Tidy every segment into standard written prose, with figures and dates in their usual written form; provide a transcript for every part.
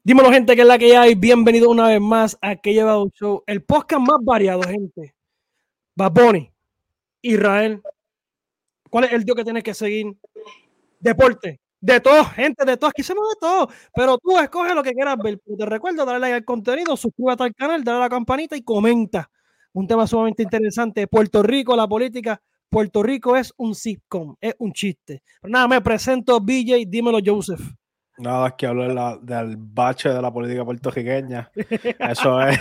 Dímelo, gente, que es la que hay. Bienvenido una vez más a Que Lleva un Show, el podcast más variado, gente. Bad Bunny, Israel. ¿Cuál es el dios que tienes que seguir? Deporte. De todo, gente, de todo. Aquí hacemos de todo. Pero tú escoge lo que quieras ver. Te recuerdo, dale like al contenido, suscríbete al canal, dale a la campanita y comenta. Un tema sumamente interesante. Puerto Rico, la política. Puerto Rico es un sitcom, es un chiste. Pero nada, me presento, BJ, dímelo, Joseph. Nada, es que hablo del bache de la política puertorriqueña. Eso es.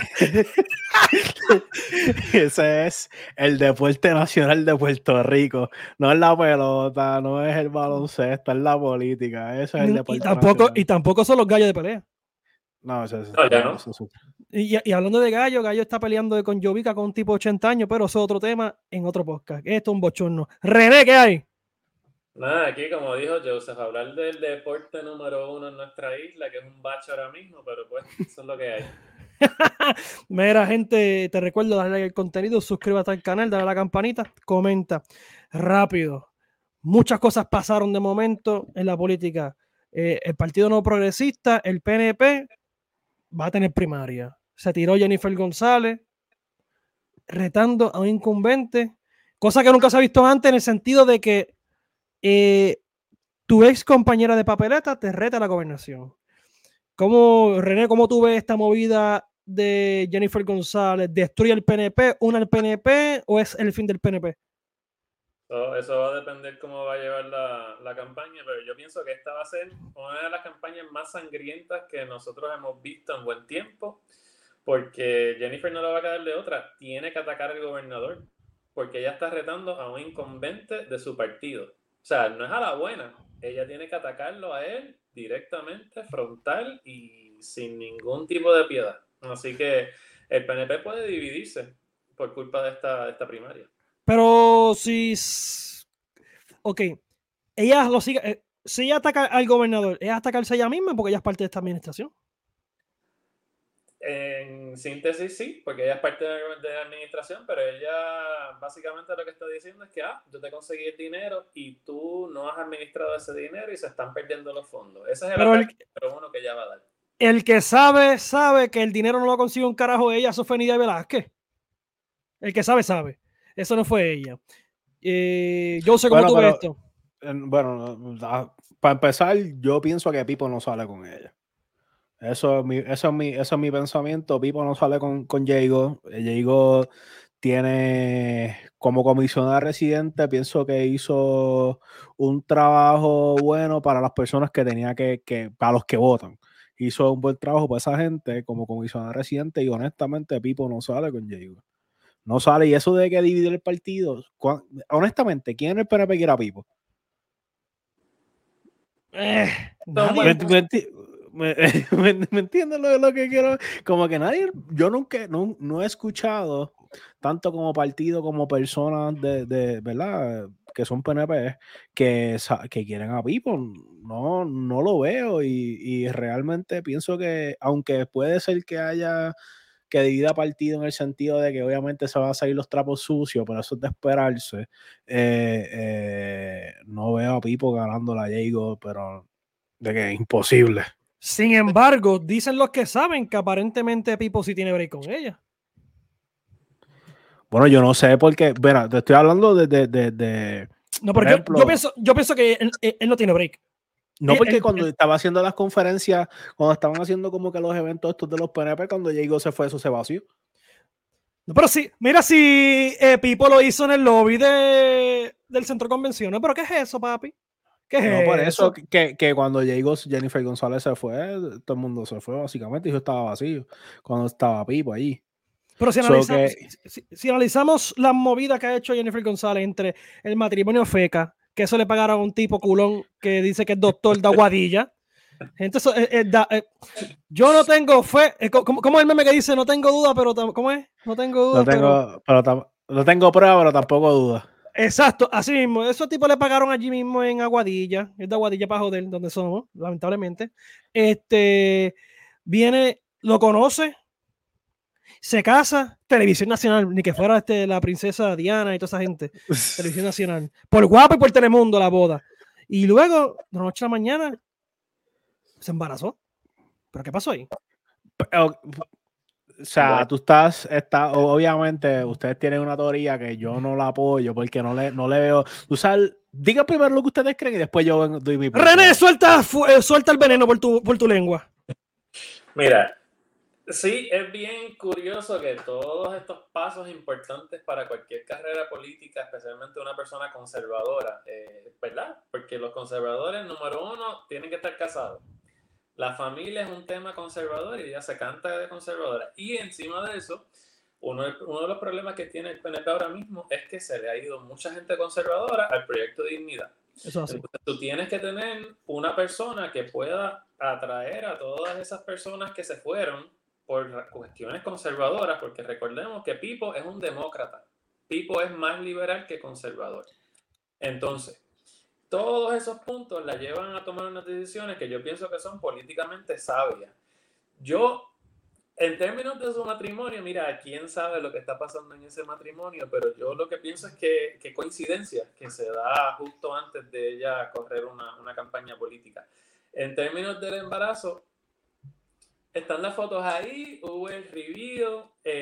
Ese es el deporte nacional de Puerto Rico. No es la pelota, no es el baloncesto, es la política. Eso es el deporte nacional. Y tampoco son los gallos de pelea. No, eso no. Y hablando de Gallo está peleando con Jovica con un tipo de 80 años, pero eso es otro tema en otro podcast. Esto es un bochorno. René, ¿qué hay? Nada, aquí como dijo Joseph, hablar del deporte número uno en nuestra isla, que es un bache ahora mismo, pero pues eso es lo que hay. Mira, gente, te recuerdo darle like al contenido, suscríbete al canal, dale a la campanita, comenta. Rápido. Muchas cosas pasaron de momento en la política. El Partido No Progresista, el PNP, va a tener primaria. Se tiró Jennifer González retando a un incumbente, cosa que nunca se ha visto antes en el sentido de que tu ex compañera de papeleta te reta a la gobernación. René, ¿cómo tú ves esta movida de Jennifer González? ¿Destruye el PNP, une al PNP o es el fin del PNP? Eso va a depender cómo va a llevar la campaña, pero yo pienso que esta va a ser una de las campañas más sangrientas que nosotros hemos visto en buen tiempo, porque Jennifer no le va a quedar de otra, tiene que atacar al gobernador, porque ella está retando a un incumbente de su partido. O sea, no es a la buena, ella tiene que atacarlo a él directamente, frontal y sin ningún tipo de piedad. Así que el PNP puede dividirse por culpa de esta primaria. Pero si... Ok, ella lo sigue... si ella ataca al gobernador, ¿ella atacarse ella misma porque ella es parte de esta administración? En síntesis, sí, porque ella es parte de la administración, pero ella básicamente lo que está diciendo es que yo te conseguí el dinero y tú no has administrado ese dinero y se están perdiendo los fondos. Ese es el ataque número uno que ella va a dar. El que sabe que el dinero no lo consigue un carajo ella, eso fue Nidia Velázquez. El que sabe. Eso no fue ella. Yo sé cómo tú ves esto. Bueno, para empezar, yo pienso que Pipo no sale con ella. Eso es mi pensamiento. Pipo no sale con Diego. Diego tiene como comisionada residente, pienso que hizo un trabajo bueno para las personas que tenía para los que votan. Hizo un buen trabajo para esa gente como comisionada residente y honestamente Pipo no sale con Diego. No sale. Y eso de que dividir el partido, honestamente, ¿quién en el PNP quiere a Pipo? ¿Me entiendes lo que quiero? Como que nadie, yo nunca, no he escuchado tanto como partido como personas de verdad que son PNP que quieren a Pipo. No lo veo y realmente pienso que aunque puede ser que haya que divida partido en el sentido de que obviamente se van a salir los trapos sucios, pero eso es de esperarse. No veo a Pipo ganando la Diego, pero de que es imposible. Sin embargo, dicen los que saben que aparentemente Pipo sí tiene break con ella. Bueno, yo no sé porque, bueno, te estoy hablando de no, pero ejemplo, yo pienso que él no tiene break. No, porque cuando estaba haciendo las conferencias, cuando estaban haciendo como que los eventos estos de los PNP, cuando Diego se fue, eso se vació. No, pero sí, mira si Pipo lo hizo en el lobby del centro de convenciones. ¿Pero qué es eso, papi? ¿Qué es no, por eso? Que cuando Jennifer González se fue, todo el mundo se fue, básicamente, y yo estaba vacío cuando estaba Pipo allí. Pero si analizamos las movidas que ha hecho Jennifer González entre el matrimonio feca, que eso le pagaron a un tipo culón que dice que es doctor de Aguadilla. Entonces, yo no tengo fe. ¿Cómo es el meme que dice? No tengo duda, pero ¿cómo es? No tengo duda. No tengo prueba, pero tampoco duda. Exacto, así mismo. Esos tipos le pagaron allí mismo en Aguadilla. Es de Aguadilla para joder, donde somos, lamentablemente. Viene, lo conoce, se casa, Televisión Nacional, ni que fuera la princesa Diana y toda esa gente. Televisión Nacional. Por Guapo y por Telemundo la boda. Y luego, de la noche a la mañana, se embarazó. ¿Pero qué pasó ahí? O sea, tú estás, obviamente, ustedes tienen una teoría que yo no la apoyo porque no le veo. Tú sabes, diga primero lo que ustedes creen y después yo doy mi punto. René, suelta el veneno por tu lengua. Mira, sí, es bien curioso que todos estos pasos importantes para cualquier carrera política, especialmente una persona conservadora, ¿verdad? Porque los conservadores, número uno, tienen que estar casados. La familia es un tema conservador y ya se canta de conservadora. Y encima de eso, uno de los problemas que tiene el PNP ahora mismo es que se le ha ido mucha gente conservadora al proyecto de Dignidad. Eso así. Entonces, tú tienes que tener una persona que pueda atraer a todas esas personas que se fueron por cuestiones conservadoras, porque recordemos que Pipo es un demócrata. Pipo es más liberal que conservador. Entonces, todos esos puntos la llevan a tomar unas decisiones que yo pienso que son políticamente sabias. Yo, en términos de su matrimonio, mira, quién sabe lo que está pasando en ese matrimonio, pero yo lo que pienso es que coincidencia que se da justo antes de ella correr una campaña política. En términos del embarazo, están las fotos ahí, hubo el reveal,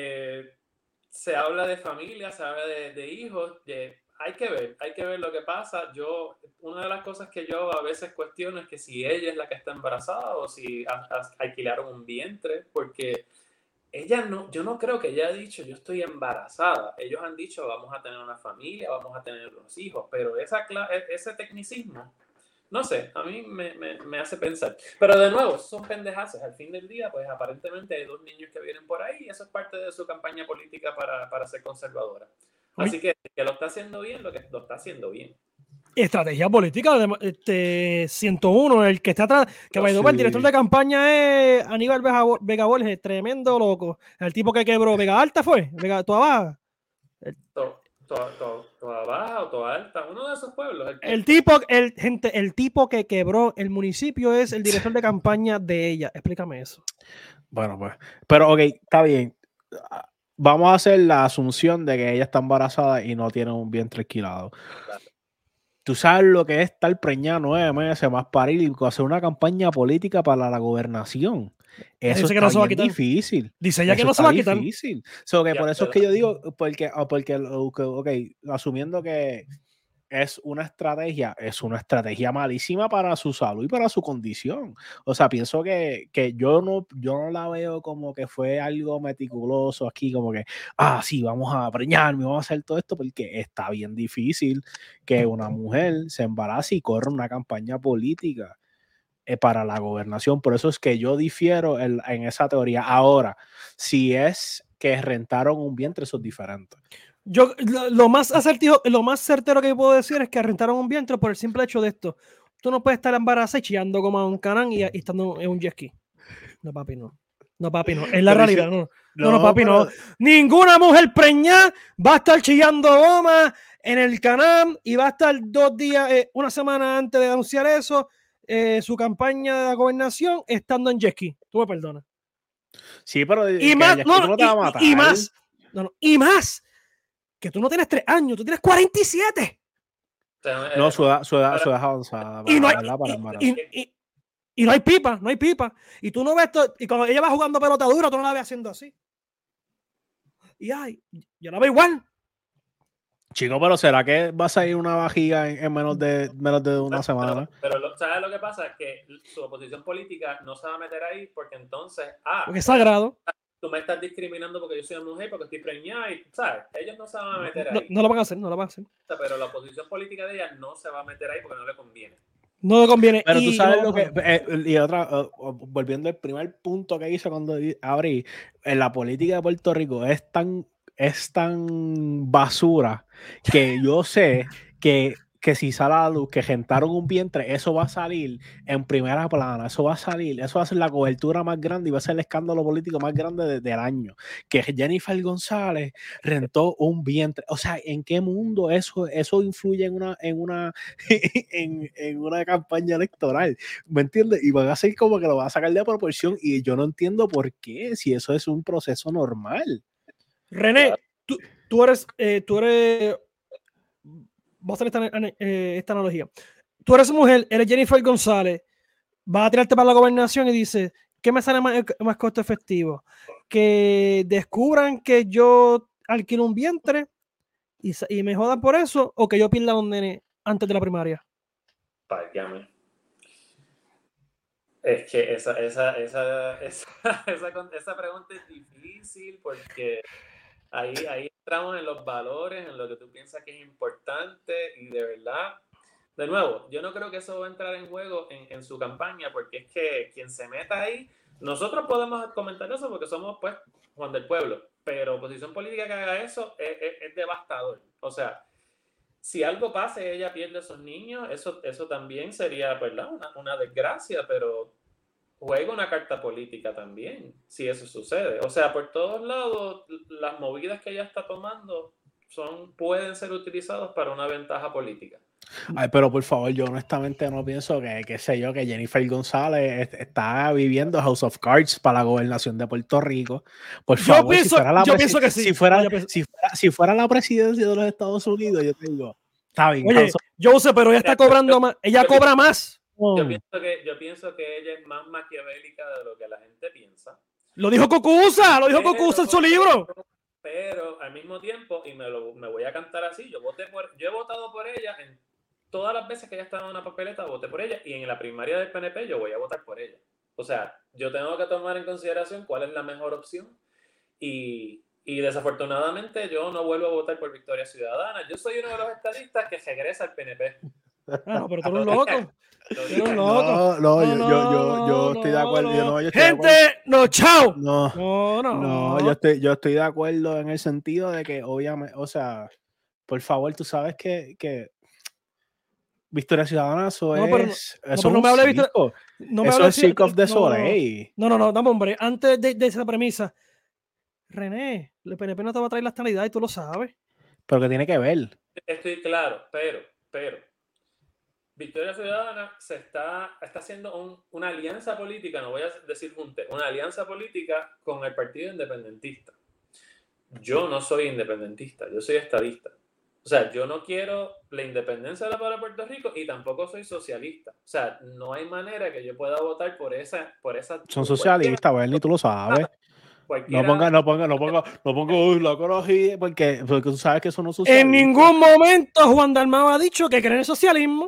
se habla de familia, se habla de hijos, hay que ver lo que pasa. Una de las cosas que yo a veces cuestiono es que si ella es la que está embarazada o si alquilaron un vientre, porque yo no creo que ella haya dicho yo estoy embarazada. Ellos han dicho vamos a tener una familia, vamos a tener unos hijos, pero ese tecnicismo, no sé, a mí me hace pensar. Pero de nuevo, son pendejazos. Al fin del día, pues aparentemente hay 2 niños que vienen por ahí y eso es parte de su campaña política para ser conservadora. Así que lo está haciendo bien, lo está haciendo bien. Estrategia política, 101, el que está atrás, que sí. El director de campaña es Aníbal Vega Borges, tremendo loco. El tipo que quebró Vega Alta fue, Toa Baja. Toa Baja o Toa Alta, uno de esos pueblos. El tipo que quebró el municipio es el director de campaña de ella. Explícame eso. Bueno, pues, pero ok, está bien. Vamos a hacer la asunción de que ella está embarazada y no tiene un vientre alquilado. Claro. Tú sabes lo que es estar preñada 9 meses más parir y hacer una campaña política para la gobernación. Eso que no se va a quitar. Difícil. Dice ella que no se va a quitar. Difícil. Por eso es que yo digo, porque ok, asumiendo que es una estrategia malísima para su salud y para su condición. O sea, pienso que yo no la veo como que fue algo meticuloso aquí, como que, sí, vamos a preñarme, vamos a hacer todo esto, porque está bien difícil que una mujer se embarace y corra una campaña política para la gobernación. Por eso es que yo difiero en esa teoría. Ahora, si es que rentaron un vientre, eso es diferente. Yo lo más certero que puedo decir es que rentaron un vientre por el simple hecho de esto. Tú no puedes estar embarazada y chillando como a un canán y estando en un jet ski. No, papi, no. No, papi, no. Es la realidad, no. No, papi, no. Ninguna mujer preñada va a estar chillando goma en el canal y va a estar 2 días, una semana antes de anunciar eso, su campaña de la gobernación estando en jet ski. Tú me perdonas. Sí, pero y más, no te va a matar. Y más que tú no tienes 3 años, tú tienes 47. No, su edad avanzada. Y no hay pipa, Y tú no ves y cuando ella va jugando pelota dura, tú no la ves haciendo así. Y yo la veo igual. Chico, pero ¿será que va a salir una vajiga en menos de una semana? Pero ¿sabes lo que pasa? Es que su oposición política no se va a meter ahí porque entonces, porque es sagrado. Tú me estás discriminando porque yo soy mujer, porque estoy preñada y, ¿sabes? Ellos no se van a meter ahí. No lo van a hacer. Pero la oposición política de ella no se va a meter ahí porque no le conviene. No le conviene. Pero tú sabes lo que... volviendo al primer punto que hice cuando abrí, en la política de Puerto Rico es tan basura que yo sé que si sale a la luz que rentaron un vientre, eso va a salir en primera plana, eso va a ser la cobertura más grande y va a ser el escándalo político más grande del año, que Jennifer González rentó un vientre. O sea, ¿en qué mundo eso influye en una campaña electoral? ¿Me entiendes? Y van a hacer como que lo va a sacar de proporción y yo no entiendo por qué, si eso es un proceso normal. René, tú eres vamos a hacer esta analogía. Tú eres mujer, eres Jennifer González, vas a tirarte para la gobernación y dices, ¿qué me sale más costo efectivo? Que descubran que yo alquilo un vientre y me jodan por eso, o que yo pierda a un nene antes de la primaria. Págame. Es que esa pregunta es difícil porque ahí entramos en los valores, en lo que tú piensas que es importante y de verdad, de nuevo, yo no creo que eso va a entrar en juego en su campaña porque es que quien se meta ahí, nosotros podemos comentar eso porque somos pues Juan del Pueblo, pero oposición política que haga eso es devastador. O sea, si algo pasa y ella pierde a esos niños, eso también sería, ¿verdad? Una desgracia, pero juega una carta política también, si eso sucede. O sea, por todos lados, las movidas que ella está tomando pueden ser utilizadas para una ventaja política. Ay, pero por favor, yo honestamente no pienso que Jennifer González está viviendo House of Cards para la gobernación de Puerto Rico. Por favor, yo pienso que sí. Si fuera la presidencia de los Estados Unidos, yo te digo, está bien. Oye, yo sé, pero ella está cobrando más. Ella cobra más. Yo pienso que ella es más maquiavélica de lo que la gente piensa. Lo dijo Cocusa en su libro. Pero al mismo tiempo, y me voy a cantar así, yo he votado por ella en todas las veces que ella estaba en una papeleta, voté por ella, y en la primaria del PNP yo voy a votar por ella. O sea, yo tengo que tomar en consideración cuál es la mejor opción, y desafortunadamente yo no vuelvo a votar por Victoria Ciudadana. Yo soy uno de los estadistas que regresa al PNP. No, pero tú eres un loco. Yo estoy de acuerdo. Gente, no, chao. No, yo estoy de acuerdo en el sentido de que obviamente, o sea, por favor, tú sabes que Victoria Ciudadana eso es Cirque of the Soleil. No, dame hombre, antes de esa premisa, René, el PNP no te va a traer la estabilidad y tú lo sabes. Pero que tiene que ver. Estoy claro, pero Victoria Ciudadana está haciendo una alianza política, no voy a decir junte, una alianza política con el Partido Independentista. Yo no soy independentista, yo soy estadista. O sea, yo no quiero la independencia para Puerto Rico y tampoco soy socialista. O sea, no hay manera que yo pueda votar por esa. Son socialistas, Bernie, tú lo sabes. No ponga la ecología porque tú sabes que eso no sucede. En ningún momento Juan Dalmau ha dicho que cree en el socialismo.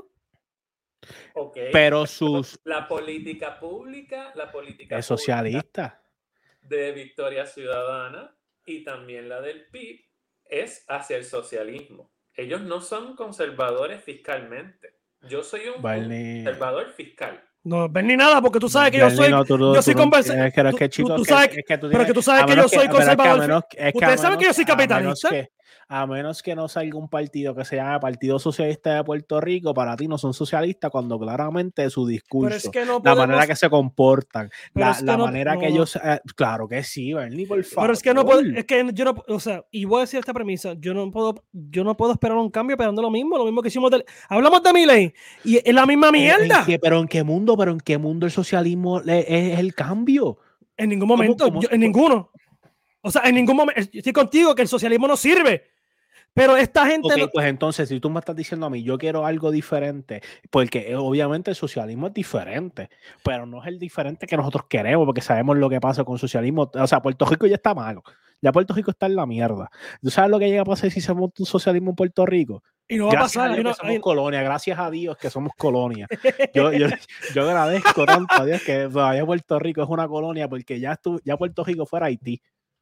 Okay, pero la política pública es socialista de Victoria Ciudadana y también la del PIB es hacia el socialismo. Ellos no son conservadores fiscalmente. Yo soy un conservador fiscal. No ven ni nada, porque tú sabes que yo soy conservador. Pero que tú sabes que yo soy conservador. Ustedes saben que yo soy capitalista. A menos que no salga un partido que se llame Partido Socialista de Puerto Rico, para ti no son socialistas cuando claramente su discurso, la manera que se comportan, la manera que ellos... claro que sí, Bernie, por favor. Pero es que no puedo, es que yo no, o sea, y voy a decir esta premisa, yo no puedo esperar un cambio esperando lo mismo que hicimos hablamos de Milei y es la misma mierda. ¿Pero en qué mundo el socialismo es el cambio? En ningún momento, en ninguno. O sea, en ningún momento, estoy contigo que el socialismo no sirve. Pero esta gente... Okay, pues entonces, si tú me estás diciendo a mí, yo quiero algo diferente, porque obviamente el socialismo es diferente, pero no es el diferente que nosotros queremos, porque sabemos lo que pasa con el socialismo. O sea, Puerto Rico ya está malo. Ya Puerto Rico está en la mierda. ¿Tú sabes lo que llega a pasar si hacemos un socialismo en Puerto Rico? Y no va a pasar. Somos colonia. Gracias a Dios que somos colonia. Yo agradezco tanto a Dios que todavía Puerto Rico es una colonia, porque ya Puerto Rico fuera Haití.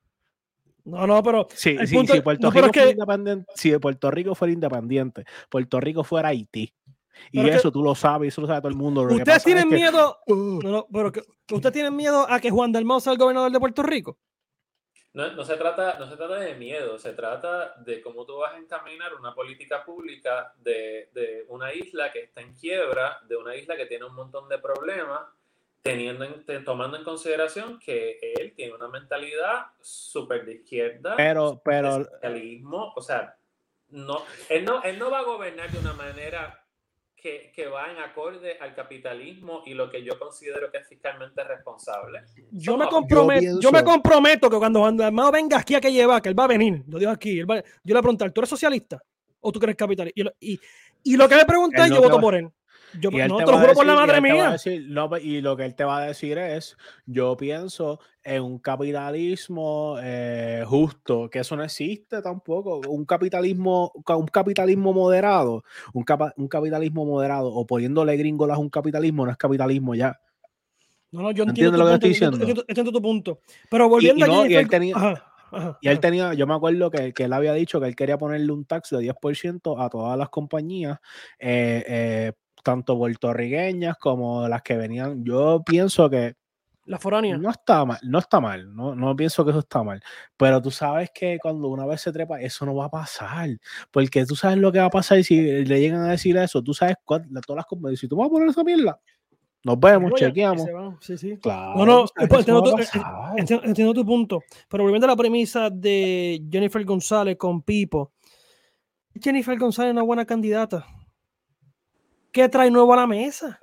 No, pero si Puerto Rico fuera independiente, Puerto Rico fuera Haití. Y eso tú lo sabes, eso lo sabe todo el mundo. ¿Ustedes tienen miedo? ¿Ustedes tienen miedo a que Juan Dalmau sea el gobernador de Puerto Rico? No se trata de miedo, se trata de cómo tú vas a encaminar una política pública de una isla que está en quiebra, de una isla que tiene un montón de problemas, tomando en consideración que él tiene una mentalidad súper de izquierda, pero de socialismo. O sea, él no va a gobernar de una manera que va en acorde al capitalismo y lo que yo considero que es fiscalmente responsable. Yo me comprometo que cuando Juan Dalmau venga aquí a que lleva, que él va a venir, lo digo aquí, yo le voy a preguntar, ¿tú eres socialista o tú eres capitalista? Y lo que me pregunté, yo voto por él. Yo Y él no te te lo va a juro por la decir- y madre él te va a mía. decir, no, y lo que él te va a decir es, yo pienso en un capitalismo justo, que eso no existe tampoco, un capitalismo moderado, un capitalismo moderado, o poniéndole gringolas a un capitalismo, no es capitalismo ya. No, yo ¿Me entiendo entiendes tu lo que punto. estoy diciendo? Entiendo tu punto. Pero volviendo a Y Jennifer. él tenía, Ajá. yo me acuerdo que él había dicho que él quería ponerle un tax de 10% a todas las compañías, tanto puertorriqueñas como las que venían. Yo pienso que La foránea. no está mal, no pienso que eso está mal, pero tú sabes que cuando una vez se trepa, eso no va a pasar, porque tú sabes lo que va a pasar si le llegan a decir eso, tú sabes todas las compañías, si tú vas a poner esa mierda, nos vemos, Y chequeamos. se van. Sí. Claro, No, tú sabes que eso entiendo, no va a pasar. entiendo tu punto. Pero volviendo a la premisa de Jennifer González con Pipo. Jennifer González es una buena candidata. ¿Qué trae nuevo a la mesa?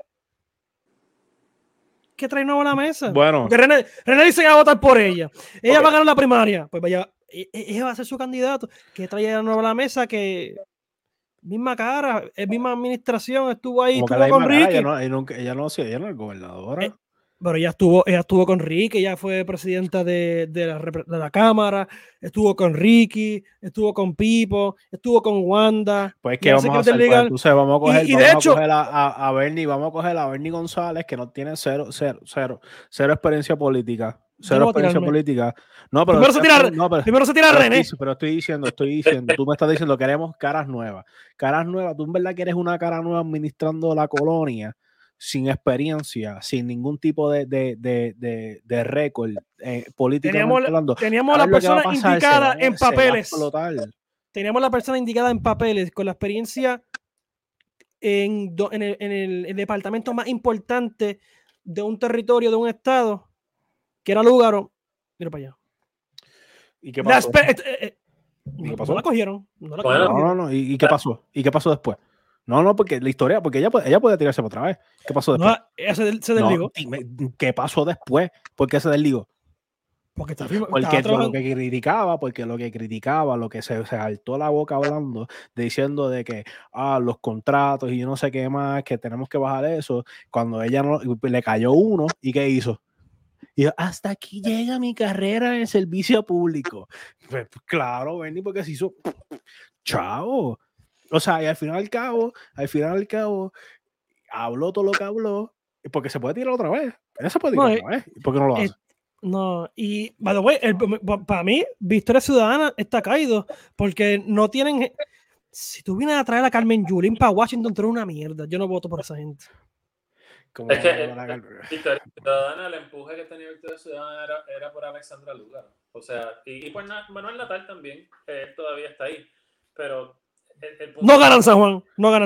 ¿Qué trae nuevo a la mesa? Bueno. Porque René dice que va a votar por ella. Ella va a ganar la primaria. Pues vaya, ella va a ser su candidato. ¿Qué trae ella nuevo a la mesa? Que misma cara, misma administración, estuvo ahí, Como que estuvo la con misma cara, Ricky. ella no es gobernadora. Pero ella estuvo con Ricky, ella fue presidenta de la Cámara, estuvo con Ricky, estuvo con Pipo, estuvo con Wanda. Pues, y ¿qué era vamos a secretaria hacer? Pues legal. entonces vamos a coger, Y de hecho, a Bernie, vamos a coger a Bernie González, que no tiene cero experiencia política. yo no voy a tirarme. No, pero Primero se tira René. pero estoy diciendo, tú me estás diciendo, queremos caras nuevas. Caras nuevas, tú en verdad quieres una cara nueva administrando la colonia, sin experiencia, sin ningún tipo de récord políticamente hablando. Teníamos la persona indicada en papeles. Teníamos la persona indicada en papeles con la experiencia en el departamento más importante de un territorio, de un estado, que era Lúgaro. Mira para allá. ¿Y qué pasó? No la cogieron. No. ¿Y qué pasó? ¿Y qué pasó después? No, porque la historia, porque ella puede tirarse por otra vez. ¿Qué pasó después? Se desligó. ¿Qué pasó después? ¿Por qué se desligó? Porque lo que criticaba, lo que se saltó la boca hablando, diciendo de que los contratos y yo no sé qué más, que tenemos que bajar eso, cuando ella no le cayó uno, ¿y qué hizo? Y yo, hasta aquí llega mi carrera en el servicio público. Pues, claro, Bernie, porque se hizo chao. O sea, y al final al cabo, habló todo lo que habló, porque se puede tirar otra vez. Ella se puede tirar otra vez. ¿Por qué no lo hace? No, y by the way, para mí, Victoria Ciudadana está caído, porque no tienen. Si tú vienes a traer a Carmen Yulín para Washington, tú eres una mierda. Yo no voto por esa gente. Es que Victoria Ciudadana, el empuje que tenía Victoria Ciudadana era por Alexandra Lúgaro. O sea, y por Manuel Natal también, él todavía está ahí. Pero el punto no ganan San Juan.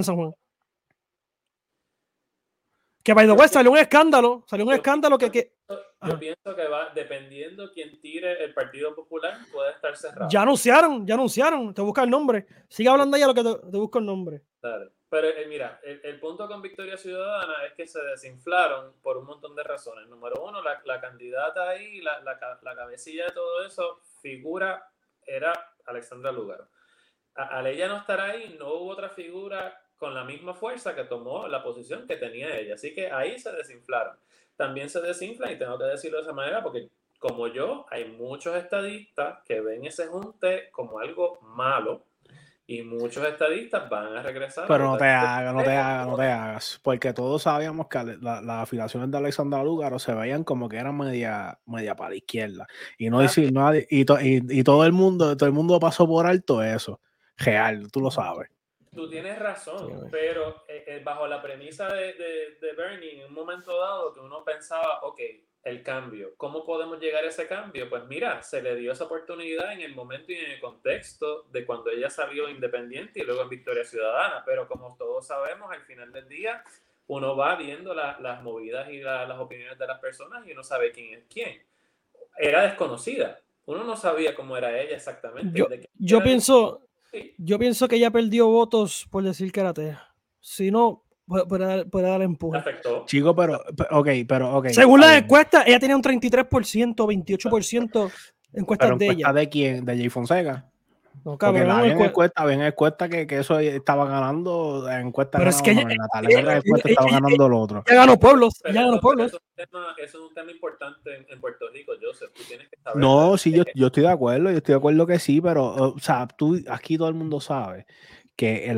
Que by the way, salió un escándalo que yo pienso que va, dependiendo quién tire el Partido Popular, puede estar cerrado. Ya anunciaron. Te busca el nombre. Sigue hablando ya lo que te busco el nombre. Claro. Pero mira, el punto con Victoria Ciudadana es que se desinflaron por un montón de razones. Número uno, la candidata ahí, la cabecilla de todo eso, era Alexandra Lúgaro. Al ella no estar ahí, no hubo otra figura con la misma fuerza que tomó la posición que tenía ella. Así que ahí se desinflaron. También se desinflan, y tengo que decirlo de esa manera, porque como yo, hay muchos estadistas que ven ese junte como algo malo, y muchos estadistas van a regresar. Pero no te hagas, porque todos sabíamos que las afiliaciones de Alexandra Lúgaro se veían como que eran media para la izquierda. Y no decir nadie, y todo el mundo pasó por alto eso. Real, tú lo sabes. Tú tienes razón, pero bajo la premisa de Bernie, en un momento dado que uno pensaba, ok, el cambio, ¿cómo podemos llegar a ese cambio? Pues mira, se le dio esa oportunidad en el momento y en el contexto de cuando ella salió independiente y luego en Victoria Ciudadana, pero como todos sabemos, al final del día uno va viendo las movidas y las opiniones de las personas y uno sabe quién es quién. Era desconocida, uno no sabía cómo era ella exactamente. Yo pienso que ella perdió votos por decir que era atea. Si no, puede dar empuje. Chico, pero ok. Según las encuestas, ella tenía un 33%, 28% encuestas de ella. ¿De quién? ¿De Jay Fonseca? No, Porque cabrón, había encuesta que eso estaba ganando, en encuesta pero es que ganaba Natal, en otra encuesta estaba ganando lo otro. Ya ganó pueblos, Pero ya ganó pueblos. eso es un tema importante en Puerto Rico, Joseph. Tú tienes que saber. No, sí, yo estoy de acuerdo que sí, pero, o sea, aquí todo el mundo sabe que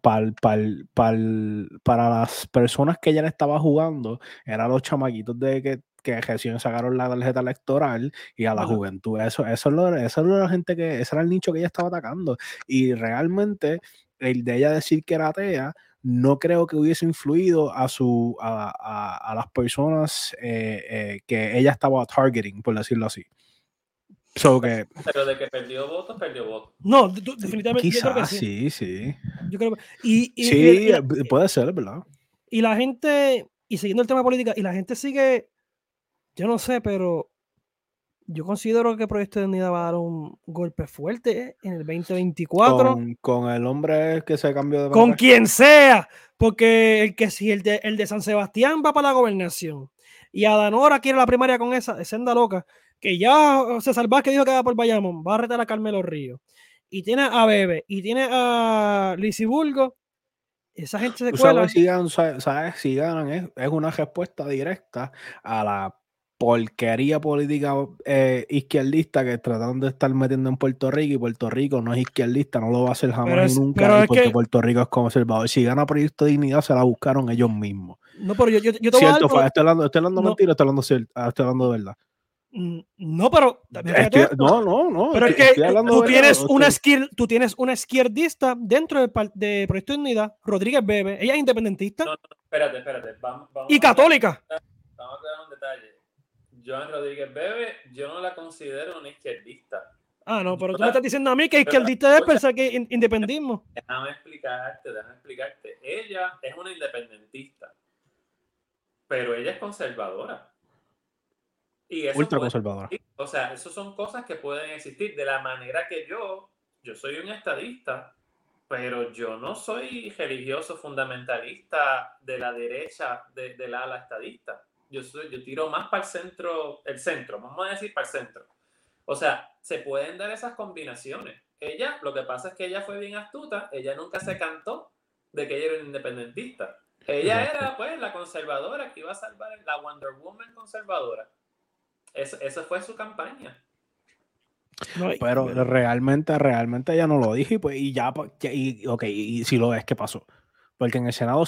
para las personas que ella le estaba jugando, eran los chamaquitos que recién sacaron la tarjeta electoral y a la juventud. Eso es la gente ese era el nicho que ella estaba atacando. Y realmente, el de ella decir que era atea, no creo que hubiese influido a las personas que ella estaba targeting, por decirlo así. Pero de que perdió votos, perdió votos. No, definitivamente. Quizás, yo creo que sí. Yo creo Sí, puede ser, ¿verdad? Y la gente, y siguiendo el tema política, y la gente sigue, yo no sé, pero yo considero que Proyecto de Unidad va a dar un golpe fuerte en el 2024. Con el hombre que se cambió de Con PNP. quien sea, porque si el de San Sebastián va para la gobernación y Adanora quiere la primaria con esa senda loca, que ya César Vázquez dijo que va por Bayamón, va a retar a Carmelo Ríos, y tiene a Bebe, y tiene a Lisiburgo, esa gente se cuela. ¿Sabes? Si ganan, es una respuesta directa a la porquería política izquierdista que trataron de estar metiendo en Puerto Rico, y Puerto Rico no es izquierdista, no lo va a hacer jamás y nunca, y porque Puerto Rico es conservador. Si gana Proyecto de Dignidad, se la buscaron ellos mismos. No, pero yo te Cierto, voy a dar, estoy hablando no, mentira, estoy hablando de verdad. No, pero no. Pero es que tú tienes una izquierdista dentro de Proyecto de Unidad, Rodríguez Bebe, ella es independentista. No, espérate. Vamos y católica. Vamos a aclarar un detalle. Joan Rodríguez Bebe, yo no la considero una izquierdista. Ah, no, pero tú me estás diciendo a mí que izquierdista es pensar que independismo. Déjame explicarte. Ella es una independentista, pero ella es conservadora. Y eso ultra conservadora. O sea, eso son cosas que pueden existir de la manera que yo soy un estadista, pero yo no soy religioso fundamentalista de la derecha del ala estadista. Yo tiro más para el centro, vamos a decir para el centro. O sea, se pueden dar esas combinaciones. Lo que pasa es que ella fue bien astuta, ella nunca se cantó de que ella era una independentista. Ella era, pues, la conservadora que iba a salvar, la Wonder Woman conservadora. Esa fue su campaña. Pero realmente ella no lo dijo, y pues, y si lo ves, ¿qué pasó? Porque en el Senado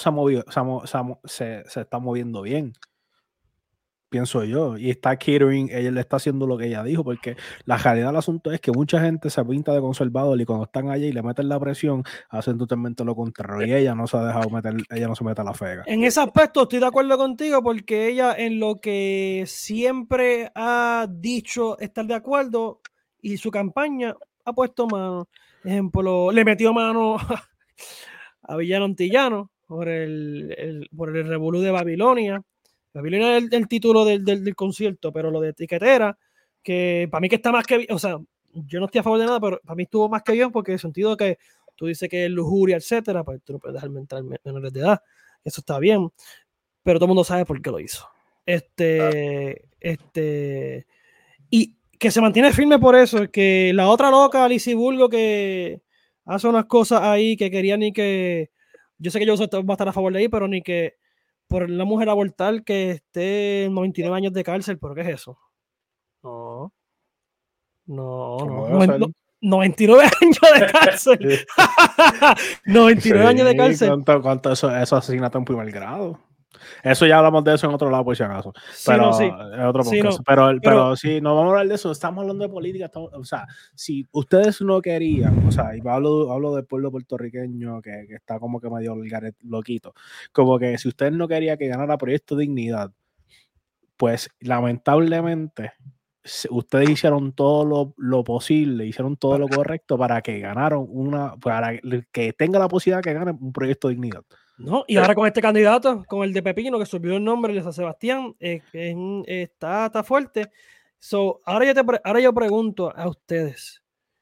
se está moviendo bien, pienso yo, y está catering, ella le está haciendo lo que ella dijo, porque la realidad del asunto es que mucha gente se pinta de conservador y cuando están allí y le meten la presión, hacen totalmente lo contrario, y ella no se ha dejado meter, ella no se mete a la fega. En ese aspecto estoy de acuerdo contigo, porque ella en lo que siempre ha dicho estar de acuerdo y su campaña ha puesto mano. Ejemplo, le metió mano a Villano Antillano por el revolú de Babilonia. Babilonia es el título del concierto, pero lo de Tiquetera, que para mí que está más que bien, o sea, yo no estoy a favor de nada, pero para mí estuvo más que bien, porque en el sentido que tú dices que es lujuria, etcétera, pues tú no puedes dejar entrar menores de edad, eso está bien, pero todo el mundo sabe por qué lo hizo. Y que se mantiene firme por eso, es que la otra loca, Alicia Bulgo, que hace unas cosas ahí que quería ni que, yo sé que yo va a estar a favor de ahí, pero ni que por la mujer abortar que esté en 99 años de cárcel, ¿pero qué es eso? No. 99 años de cárcel. 99 años de cárcel. ¿Cuánto eso asesinato en primer grado? Eso ya hablamos de eso en otro lado, por si acaso. Pero sí. es otro podcast. Pero sí, no vamos a hablar de eso. Estamos hablando de política. O sea, si ustedes no querían, o sea, y hablo del pueblo puertorriqueño que está como que medio loquito, como que si ustedes no querían que ganara Proyecto Dignidad, pues lamentablemente ustedes hicieron todo lo posible, hicieron todo lo correcto para que para que tenga la posibilidad de que gane un Proyecto Dignidad. No, y ahora con este candidato, con el de Pepino, que se olvidó el nombre, el de San Sebastián, está fuerte. Ahora yo pregunto a ustedes.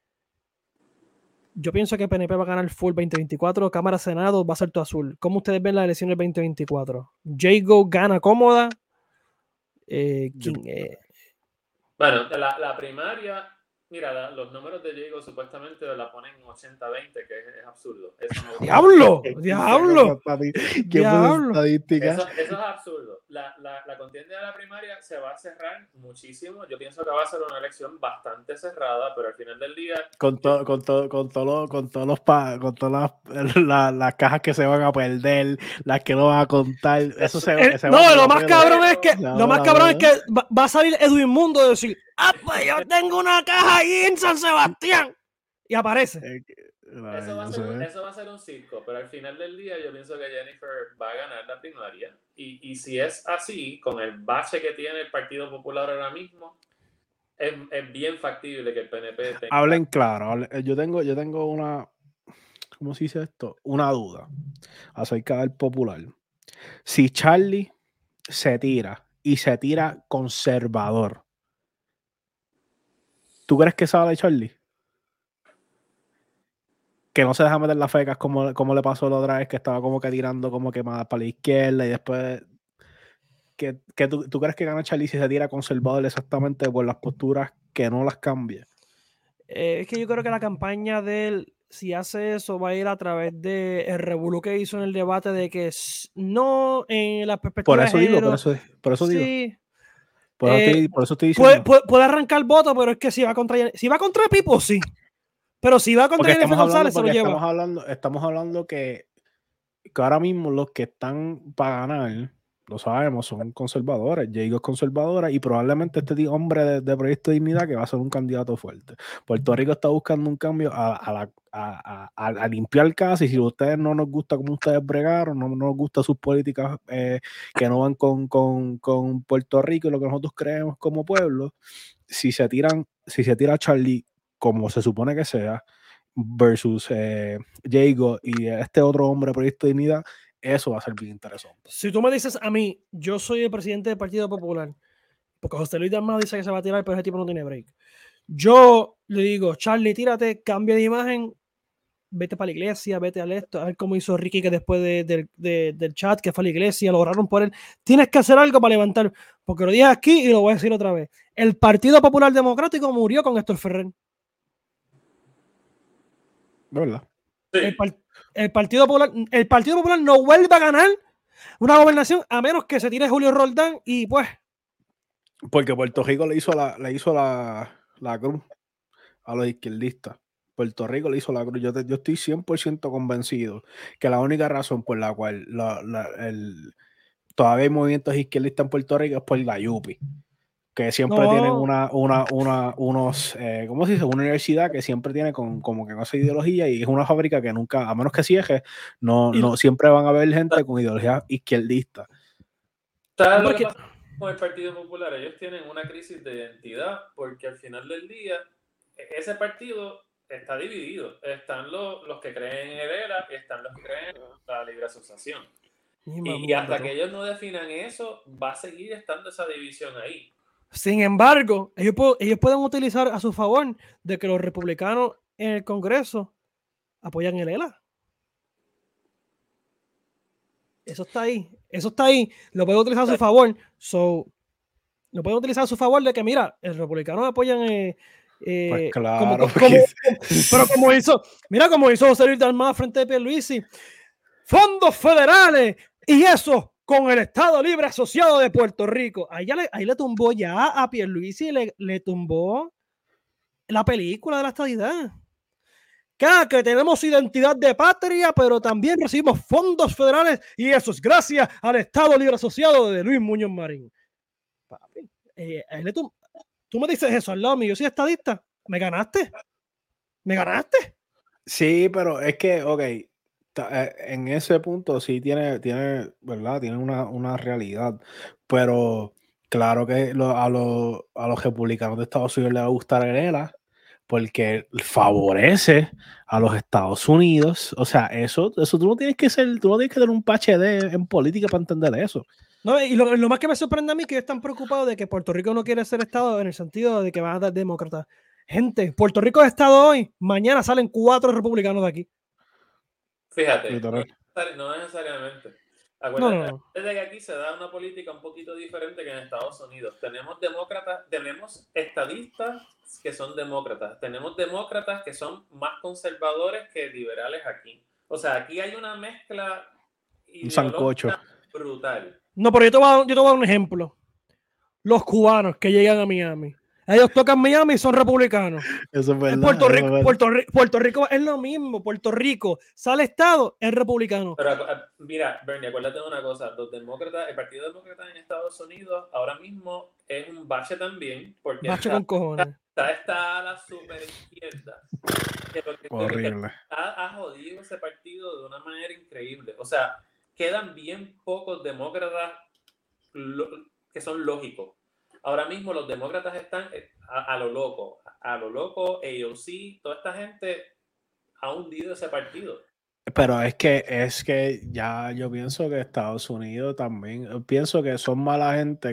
Yo pienso que PNP va a ganar full 2024, Cámara Senado va a ser todo azul. ¿Cómo ustedes ven las elecciones 2024? Jago gana cómoda. Bueno, la primaria Mira, los números de Diego supuestamente la ponen 80-20, que es absurdo. Eso no, ¡Diablo! ¿Quién ¡Diablo! puso estadística? Eso es absurdo. La contienda de la primaria se va a cerrar muchísimo. Yo pienso que va a ser una elección bastante cerrada, pero al final del día... Con todas las cajas que se van a perder, las que no van a contar. Eso lo más cabrón es que va a salir Edwin Mundo y decir, pues yo tengo una caja ahí en San Sebastián. Y aparece. Eso va a ser un circo, pero al final del día yo pienso que Jennifer va a ganar la primaria. Y si es así, con el bache que tiene el Partido Popular ahora mismo, es bien factible que el PNP tenga... Hablen claro. Yo tengo una... ¿Cómo se dice esto? Una duda acerca del Popular. Si Charlie se tira y se tira conservador, ¿tú crees que sale Charlie? Que no se deja meter las fecas como le pasó la otra vez, que estaba como que tirando como que más para la izquierda y después... ¿Tú crees que gana Charlie si se tira conservador exactamente por las posturas que no las cambie? Es que yo creo que la campaña de él, si hace eso, va a ir a través de el revolú que hizo en el debate de que no en la perspectiva de género. Por eso sí, digo. Por eso estoy diciendo. Puede arrancar voto, pero es que si va contra Pipo, sí. Pero si va contra Jennifer González, se lo lleva. Estamos hablando que ahora mismo los que están para ganar, lo sabemos, son conservadores. Diego es conservadora y probablemente este hombre de Proyecto de Dignidad que va a ser un candidato fuerte. Puerto Rico está buscando un cambio a limpiar casi. Si a ustedes no nos gusta cómo ustedes bregaron, no nos gustan sus políticas que no van con Puerto Rico y lo que nosotros creemos como pueblo, si se tira Charlie como se supone que sea, versus Diego y este otro hombre de Proyecto de Dignidad, eso va a ser bien interesante. Si tú me dices a mí, yo soy el presidente del Partido Popular, porque José Luis Dalmau dice que se va a tirar, pero ese tipo no tiene break. Yo le digo, Charlie, tírate, cambia de imagen, vete para la iglesia, vete al esto, a ver cómo hizo Ricky que después del chat que fue a la iglesia, lo lograron por él. Tienes que hacer algo para levantar, porque lo dije aquí y lo voy a decir otra vez. El Partido Popular Democrático murió con Héctor Ferrer. ¿Verdad? Sí. El Partido Popular no vuelve a ganar una gobernación a menos que se tire Julio Roldán y pues... Porque Puerto Rico le hizo la cruz a los izquierdistas. Puerto Rico le hizo la cruz. Yo estoy 100% convencido que la única razón por la cual todavía hay movimientos izquierdistas en Puerto Rico es por la Yupi, que siempre tienen unos, ¿cómo se dice? Una universidad que siempre tiene como que esa ideología y es una fábrica que nunca, a menos que cierre, no siempre van a haber gente con ideología izquierdista. ¿Sabes lo que pasa con el Partido Popular? Ellos tienen una crisis de identidad porque al final del día ese partido está dividido. Están los que creen en el ERA y están los que creen en la libre asociación. Y hasta que ellos no definan eso, va a seguir estando esa división ahí. Sin embargo, ellos pueden utilizar a su favor de que los republicanos en el Congreso apoyan el ELA. Eso está ahí. Lo pueden utilizar a su favor. Lo pueden utilizar a su favor de que, mira, los republicanos apoyan... pues claro. Pero como hizo José Luis Dalmau frente a Pierluisi, fondos federales y eso con el Estado Libre Asociado de Puerto Rico. Ahí le tumbó ya a Pierluisi, le tumbó la película de la estadidad. Que tenemos identidad de patria, pero también recibimos fondos federales y eso es gracias al Estado Libre Asociado de Luis Muñoz Marín. Papi, tú me dices eso al lado mío, yo soy estadista. ¿Me ganaste? Sí, pero es que, ok, en ese punto sí tiene ¿verdad? Tiene una realidad, pero claro que a los republicanos de Estados Unidos les va a gustar el ELA porque favorece a los Estados Unidos. O sea, eso tú no tienes que tener un PhD en política para entender eso. No, y lo más que me sorprende a mí es que ellos están preocupados de que Puerto Rico no quiere ser Estado en el sentido de que van a dar demócratas. Gente, Puerto Rico es Estado hoy, mañana salen 4 republicanos de aquí. Fíjate, no necesariamente. Acuérdate de que aquí se da una política un poquito diferente que en Estados Unidos. Tenemos demócratas, tenemos estadistas que son demócratas, tenemos demócratas que son más conservadores que liberales aquí. O sea, aquí hay una mezcla ideológica brutal. No, pero yo te voy a dar un ejemplo. Los cubanos que llegan a Miami. Ellos tocan Miami y son republicanos. Eso es verdad. Puerto Rico es lo mismo. Puerto Rico sale estado, es republicano. Pero mira, Bernie, acuérdate de una cosa. Los demócratas, el Partido Demócrata en Estados Unidos ahora mismo es un bache también. Porque bache con cojones. Está a la super izquierda. Horrible. Ha jodido ese partido de una manera increíble. O sea, quedan bien pocos demócratas que son lógicos. Ahora mismo los demócratas están a lo loco, AOC, toda esta gente ha hundido ese partido. Pero es que ya yo pienso que Estados Unidos también, pienso que son mala gente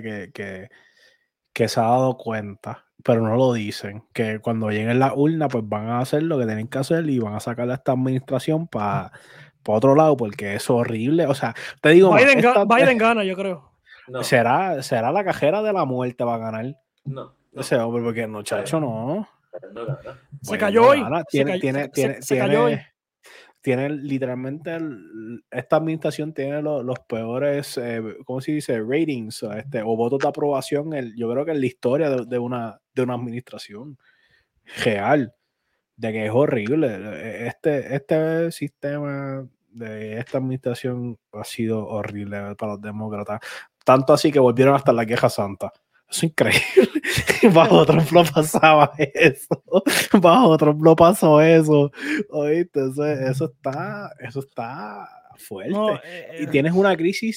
que se ha dado cuenta, pero no lo dicen, que cuando lleguen la urna pues van a hacer lo que tienen que hacer y van a sacar a esta administración para otro lado, porque es horrible. O sea, te digo, Biden gana, yo creo. No. ¿Será la cajera de la muerte va a ganar? No. Ese hombre, porque muchacho no. No gana. Se cayó hoy. Se cayó hoy. Tiene literalmente, esta administración tiene los peores, ¿cómo se dice? Ratings, o votos de aprobación, yo creo que en la historia de una administración real, de que es horrible. Este sistema de esta administración ha sido horrible para los demócratas. Tanto así que volvieron hasta la queja santa. Eso es increíble. Bajo Trump no pasaba eso. Bajo Trump no pasó eso. ¿Oíste? Eso está fuerte. No, y tienes una crisis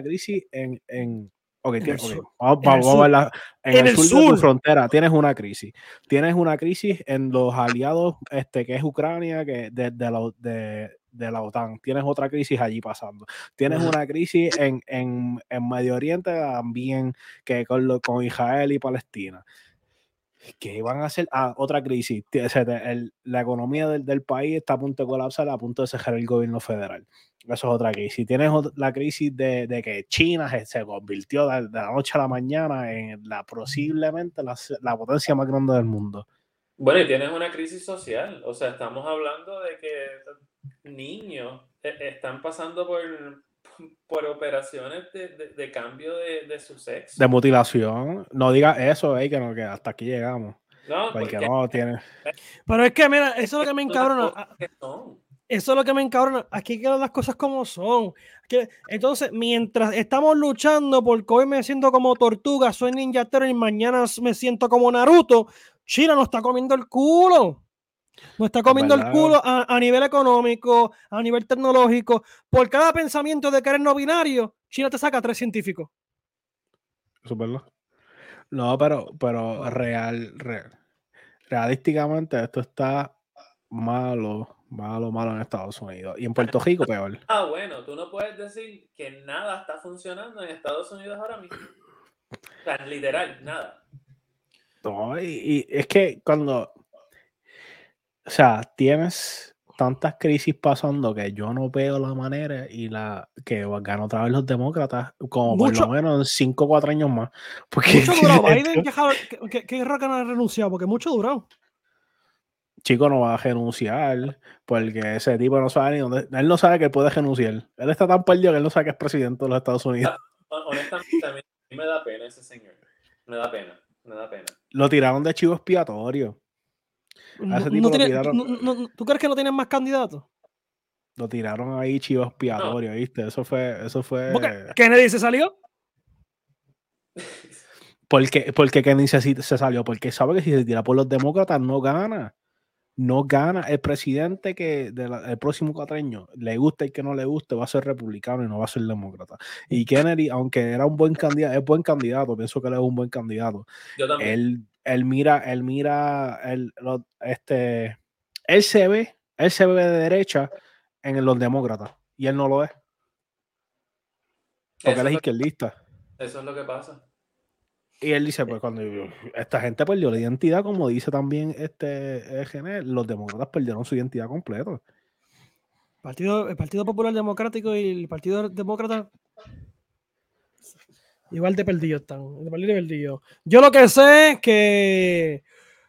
en okay, vamos a verla. En el sur de tu frontera tienes una crisis. Tienes una crisis en los aliados, que es Ucrania, que de la OTAN. Tienes otra crisis allí pasando. Tienes una crisis en Medio Oriente también, que con Israel y Palestina. ¿Qué van a hacer? Otra crisis. La economía del país está a punto de colapsar, a punto de cerrar el gobierno federal. Eso es otra crisis. Tienes la crisis de que China se convirtió de la noche a la mañana en posiblemente la potencia más grande del mundo. Bueno, y tienes una crisis social. O sea, estamos hablando de que niños están pasando por operaciones de cambio de su sexo. De mutilación. No digas eso, que hasta aquí llegamos. No, porque no tiene. Pero es que, mira, eso es lo que me encabrona. Eso es lo que me encabrona. Aquí quedan las cosas como son. Entonces, mientras estamos luchando porque hoy me siento como tortuga, soy Ninja Turtle y mañana me siento como Naruto, China nos está comiendo el culo. Nos está comiendo el culo a nivel económico, a nivel tecnológico. Por cada pensamiento de que eres no binario, China te saca 3 científicos. Eso es verdad. No, pero realísticamente esto está malo en Estados Unidos. Y en Puerto Rico peor. Bueno, tú no puedes decir que nada está funcionando en Estados Unidos ahora mismo. O sea, literal, nada. No, y es que cuando... O sea, tienes tantas crisis pasando que yo no veo la manera que ganan otra vez los demócratas, como por lo menos en 5 o 4 años más. Porque mucho duró Biden, que raro que no ha renunciado, porque mucho duró. Chico no va a renunciar porque ese tipo no sabe ni dónde. Él no sabe que puede renunciar. Él está tan perdido que él no sabe que es presidente de los Estados Unidos. Honestamente, a mí me da pena ese señor. Me da pena. Lo tiraron de chivo expiatorio. ¿Tú crees que no tienen más candidatos? Lo tiraron ahí chivo expiatorio, ¿viste? Eso fue. ¿Por qué? ¿Kennedy se salió? Porque Kennedy se salió, porque sabe que si se tira por los demócratas no gana. No gana. El presidente el próximo 4 años, le guste y que no le guste, va a ser republicano y no va a ser demócrata. Y Kennedy, aunque era un buen candidato, es buen candidato, pienso que él es un buen candidato. Yo también. Él se ve de derecha en los demócratas y él no lo es. Porque él es izquierdista. Eso es lo que pasa. Y él dice, pues cuando esta gente perdió la identidad, como dice también los demócratas perdieron su identidad completa. El Partido Popular Democrático y el Partido Demócrata igual de perdidos están. Yo lo que sé es que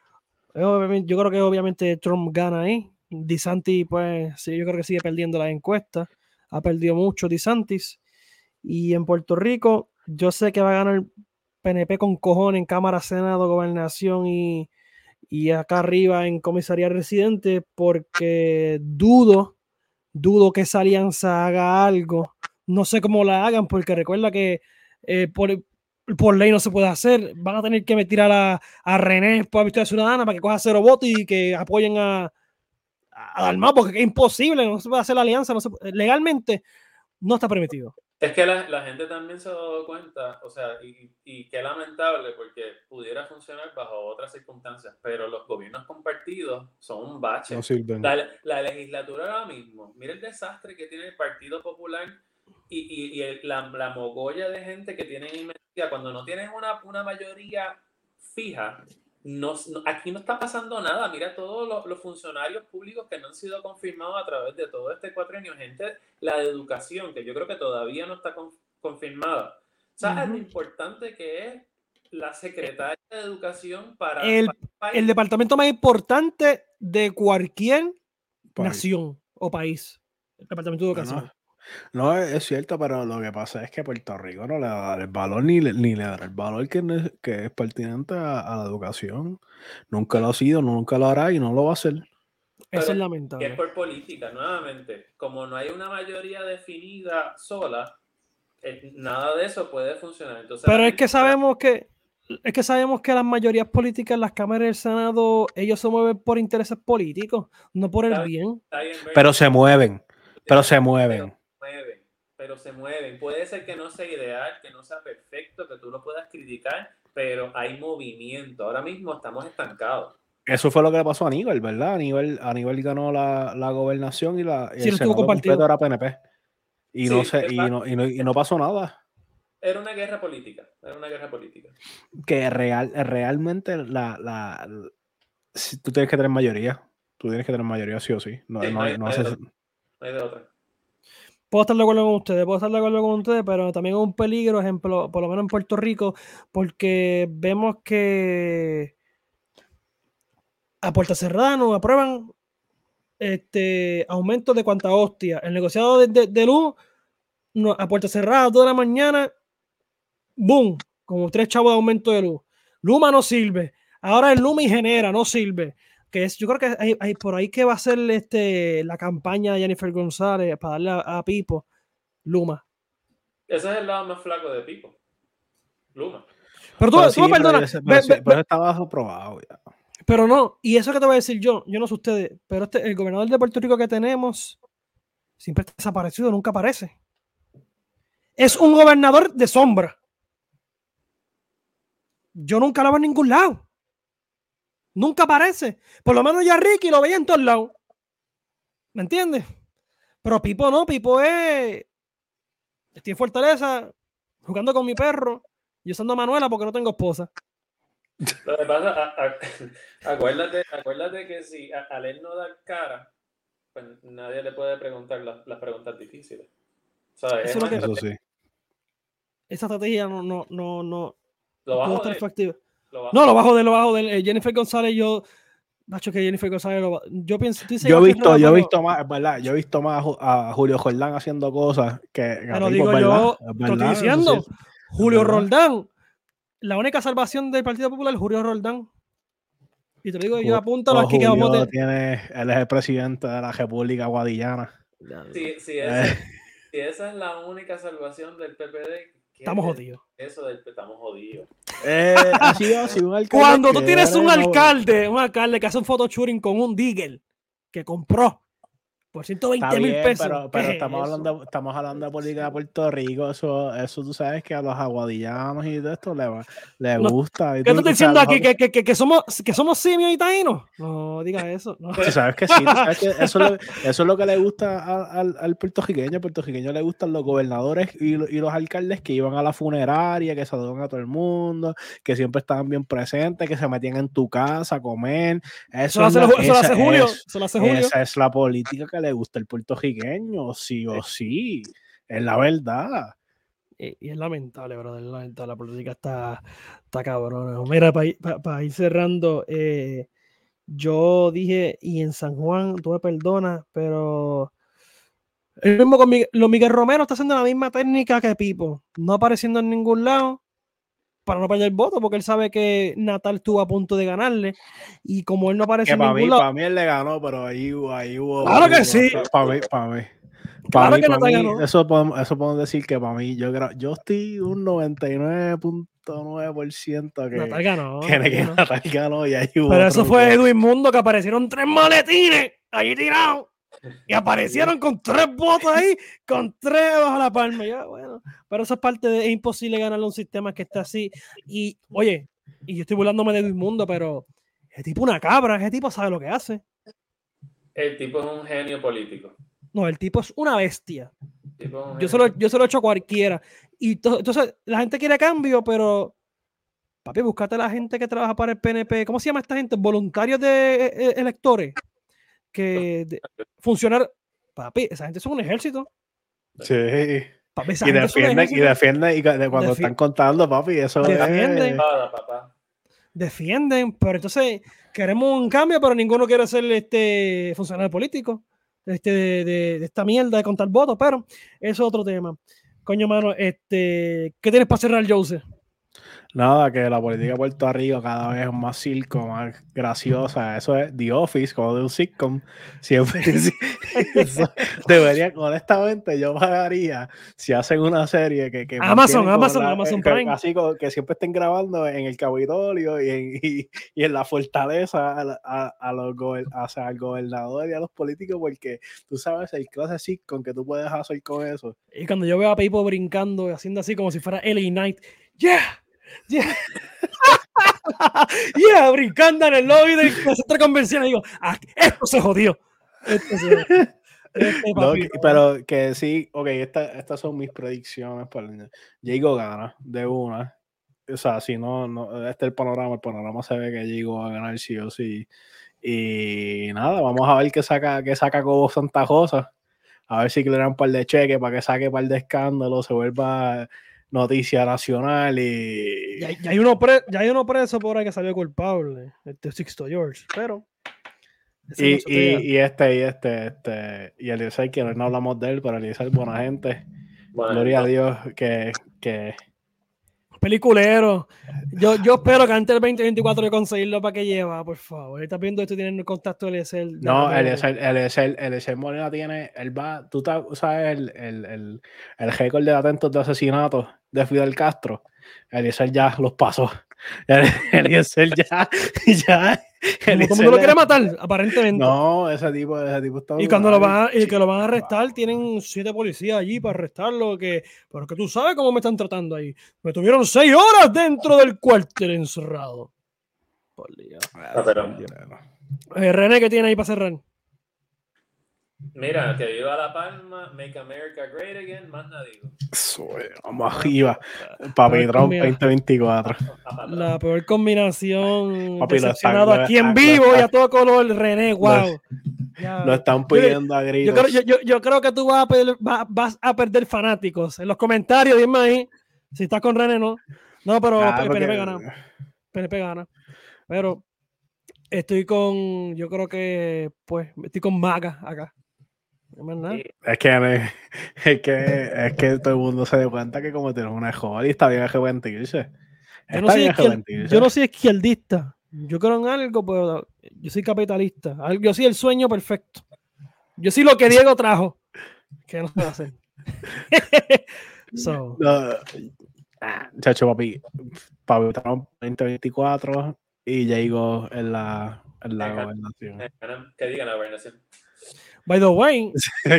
yo creo que obviamente Trump gana ahí. DeSantis, pues sí, yo creo que sigue perdiendo las encuestas. Ha perdido mucho DeSantis. Y en Puerto Rico, yo sé que va a ganar PNP con cojones en Cámara, Senado, Gobernación y acá arriba en Comisaría Residente, porque dudo que esa alianza haga algo. No sé cómo la hagan, porque recuerda que por ley no se puede hacer. Van a tener que meter a René por Victoria Ciudadana para que coja 0 votos y que apoyen a Dalmau, porque es imposible, no se puede hacer la alianza, legalmente no está permitido. Es que la gente también se ha dado cuenta, o sea, y qué lamentable, porque pudiera funcionar bajo otras circunstancias, pero los gobiernos compartidos son un bache. No sirven. La legislatura ahora mismo, mira el desastre que tiene el Partido Popular y la mogolla de gente que tienen inmensidad. Cuando no tienen una mayoría fija, aquí no está pasando nada. Mira todos los funcionarios públicos que no han sido confirmados a través de todo este cuatrienio. Gente, la de educación, que yo creo que todavía no está confirmada. ¿Sabes lo importante que es la secretaria de educación para el departamento más importante de cualquier nación o país? El departamento de educación. No, es cierto, pero lo que pasa es que Puerto Rico no le da el valor ni le da el valor que es pertinente a la educación. Nunca lo ha sido, nunca lo hará y no lo va a hacer. Eso es lamentable. Que es por política, nuevamente. Como no hay una mayoría definida sola, nada de eso puede funcionar. Entonces, pero es que sabemos que las mayorías políticas, las cámaras del Senado, ellos se mueven por intereses políticos, no por el bien. Pero se mueven. Pero se mueven. Puede ser que no sea ideal, que no sea perfecto, que tú lo puedas criticar, pero hay movimiento. Ahora mismo estamos estancados. Eso fue lo que le pasó a Aníbal, ¿verdad? Aníbal ganó la gobernación y el Senado completo era PNP. Y no pasó nada. Era una guerra política. Que realmente tú tienes que tener mayoría. Tú tienes que tener mayoría sí o sí. No hay de otra. Puedo estar de acuerdo con ustedes, pero también es un peligro, ejemplo, por lo menos en Puerto Rico, porque vemos que a puerta cerrada nos aprueban aumento de cuanta hostia. El negociado de luz, a puerta cerrada, a 2 de la mañana, boom, como 3 chavos de aumento de luz. Luma no sirve. Ahora el Luma y genera, no sirve. Yo creo que hay por ahí que va a ser la campaña de Jennifer González para darle a Pipo Luma. Ese es el lado más flaco de Pipo. Luma. Pero tú me perdonas. Pero está bajo probado ya. Pero no, y eso que te voy a decir yo no sé ustedes, pero el gobernador de Puerto Rico que tenemos siempre está desaparecido, nunca aparece. Es un gobernador de sombra. Yo nunca lo veo en ningún lado. Nunca aparece. Por lo menos ya Ricky lo veía en todos lados. ¿Me entiendes? Pero Pipo no, Pipo estoy en Fortaleza jugando con mi perro y usando a Manuela porque no tengo esposa. Lo que pasa, acuérdate que si al él no da cara, pues nadie le puede preguntar las preguntas difíciles. ¿Sabes? Eso sí. Esa estrategia no lo bajo estar efectiva. Lo bajo de Jennifer González. Macho, que Jennifer González yo pienso. Yo he visto más, ¿verdad? Yo he visto más a Julio Roldán haciendo cosas que. Pero digo yo, te estoy diciendo, Julio Roldán, la única salvación del Partido Popular es Julio Roldán. Y te lo digo, yo apúntalo aquí que vamos a él es el presidente de la República Guadillana. Si esa es la única salvación del PPD, estamos jodidos. Estamos jodidos. Cuando tú tienes un alcalde que hace un photoshooting con un Digger que compró por 120,000 pesos. Pero estamos hablando de política de Puerto Rico. Eso tú sabes que a los aguadillanos y de esto le gusta. ¿Qué tú estás diciendo aquí? ¿Que somos simios y taínos? No digas eso. No. Tú sabes que sí. Tú sabes que eso es lo que le gusta al puertorriqueño. Al puertorriqueño le gustan los gobernadores y los alcaldes que iban a la funeraria, que saludan a todo el mundo, que siempre estaban bien presentes, que se metían en tu casa a comer. Eso lo hace Julio. Esa es la política que que le gusta el puertorriqueño, sí o sí. Es la verdad. Y es lamentable, brother, es lamentable. La política está cabrona. Mira, para ir cerrando, yo dije, y en San Juan, tú me perdonas, pero el mismo con Miguel Romero está haciendo la misma técnica que Pipo, no apareciendo en ningún lado para no perder el voto, porque él sabe que Natal estuvo a punto de ganarle, y como él no aparece en ningún lado. Para mí él le ganó, pero ahí hubo. ¡Claro que sí! Para mí. Claro que Natal mí, ganó. eso podemos decir que para mí, yo estoy un 99.9% Natal ganó. que Natal ganó y ahí hubo. Pero eso fue Edwin Mundo, que aparecieron 3 maletines ahí tirados. Y aparecieron con 3 votos ahí, con 3 bajo la palma. Ya, bueno, pero eso es parte de. Es imposible ganarle un sistema que está así. Y, oye, y yo estoy burlándome de Edwin Mundo, pero ese tipo una cabra, ese tipo sabe lo que hace. El tipo es un genio político. No, el tipo es una bestia. Yo se lo he hecho a cualquiera. Y entonces, la gente quiere cambio, pero papi, búscate a la gente que trabaja para el PNP. ¿Cómo se llama esta gente? Voluntarios de electores. Funcionar. Papi, esa gente es un ejército. Sí. Papi, Y defienden y cuando están contando, papi, eso defienden. Defienden, pero entonces queremos un cambio, pero ninguno quiere ser funcionario político de esta mierda de contar votos, pero eso es otro tema. Coño, mano, ¿qué tienes para cerrar, Jose? Nada, que la política de Puerto Rico cada vez es más circo, más graciosa. Eso es The Office, como de un sitcom. Siempre. Debería, honestamente, yo pagaría si hacen una serie que Amazon Prime. Así que siempre estén grabando en el Capitolio y en la fortaleza al gobernador y a los políticos, porque tú sabes el clase sitcom que tú puedes hacer con eso. Y cuando yo veo a Pipo brincando y haciendo así como si fuera LA Knight, ¡yeah! Brincando en el lobby del centro de convención, digo, esto se jodió. No, pero que sí, ok, estas son mis predicciones para el Jago gana de una. O sea, si no, este es el panorama se ve que Jago va a ganar sí o sí. Y nada, vamos a ver qué saca Cobo Santa Rosa. A ver si le dan un par de cheques para que saque un par de escándalos, se vuelva noticia nacional y... Ya hay uno preso por ahí que salió culpable, Sixto George, pero... Y Eliezer, que no hablamos de él, pero Eliezer buena gente. Gloria a Dios que... Peliculero. Yo espero que antes del 2024 de conseguirlo para que lleva, por favor. Estás viendo esto, tienen el contacto de Eliezer. No, Eliezer Molina tiene, él va, tú sabes el récord de atentos de asesinatos de Fidel Castro. Eliezer ya los pasó. Eliezer ya. Como todo el mundo lo quiere matar, aparentemente. No, ese tipo está... Y cuando lo van a arrestar, tienen 7 policías allí para arrestarlo. Pero que tú sabes cómo me están tratando ahí. Me tuvieron 6 horas dentro del cuartel encerrado. Por Dios. René, ¿qué tiene ahí para cerrar? Mira, que viva La Palma, Make America Great Again, más nada digo. Vamos arriba. Papi Trump 2024. La peor combinación. Decepcionado aquí en vivo y a todo color, René, wow. Lo están pidiendo a gritos. Yo creo que tú vas a perder fanáticos. En los comentarios, dime ahí si estás con René, no. No, pero PNP gana. PNP gana. Pero estoy con Maga acá. Es que todo el mundo se da cuenta que como tienes una joda y está bien arrepentirse. Yo no soy izquierdista. Yo creo en algo, pero yo soy capitalista. Yo soy el sueño perfecto. Yo soy lo que Diego trajo. Que no se va a hacer. Chacho, papi Trump 2024 y Jago en la gobernación. Que digan la gobernación. By the way,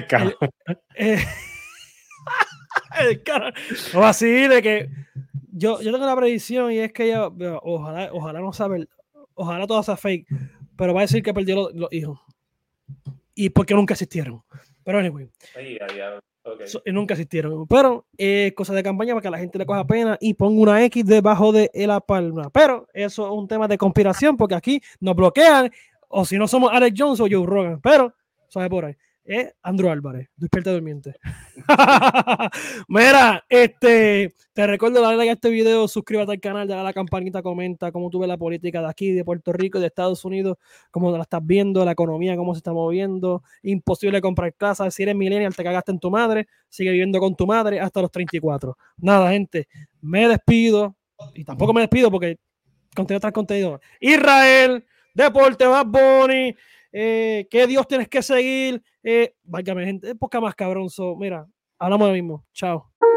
o así de que yo tengo una predicción y es que ella, ojalá no sabe, ojalá todo sea fake, pero va a decir que perdió los hijos y porque nunca existieron. Pero anyway, nunca existieron. Pero cosa de campaña para que la gente le coja pena y ponga una X debajo de La Palma. Pero eso es un tema de conspiración porque aquí nos bloquean o si no somos Alex Jones o Joe Rogan. Pero sabe por ahí. Andrew Álvarez, despierta durmiente. Mira, te recuerdo darle like a este video, suscríbete al canal, dale a la campanita, comenta cómo tú ves la política de aquí, de Puerto Rico y de Estados Unidos, cómo la estás viendo, la economía, cómo se está moviendo. Imposible comprar casa. Si eres millennial, te cagaste en tu madre. Sigue viviendo con tu madre hasta los 34. Nada, gente, me despido. Y tampoco me despido porque contenido tras contenido. Israel, Deporte Bad Bunny, ¿qué Dios tienes que seguir? Válgame, gente, poca más cabrón. Mira, hablamos de mismo. Chao.